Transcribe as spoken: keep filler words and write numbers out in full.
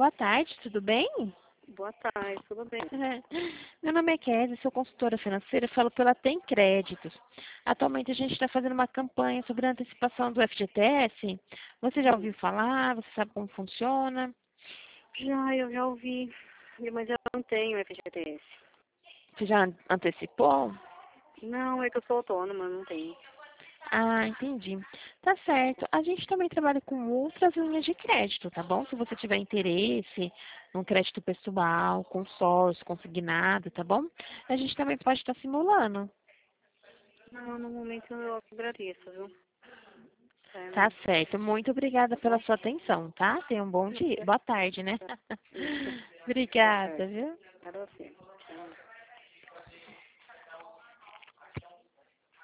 Boa tarde, tudo bem? Boa tarde, tudo bem? Meu nome é Kézia, sou consultora financeira, falo pela Tem Créditos. Atualmente a gente está fazendo uma campanha sobre a antecipação do F G T S. Você já Hum. ouviu falar? Você sabe como funciona? Já, eu já ouvi, mas eu não tenho F G T S. Você já an- antecipou? Não, é que eu sou autônoma, não tenho. Ah, entendi. Tá certo. A gente também trabalha com outras linhas de crédito, tá bom? Se você tiver interesse num crédito pessoal, consórcio, consignado, tá bom? A gente também pode estar simulando. Não, no momento eu agradeço, viu? É, Tá certo. Muito obrigada tá pela bom? sua atenção, tá? Tenha um bom dia. Boa tarde, né? Isso, boa Obrigada, tarde. viu? Para você.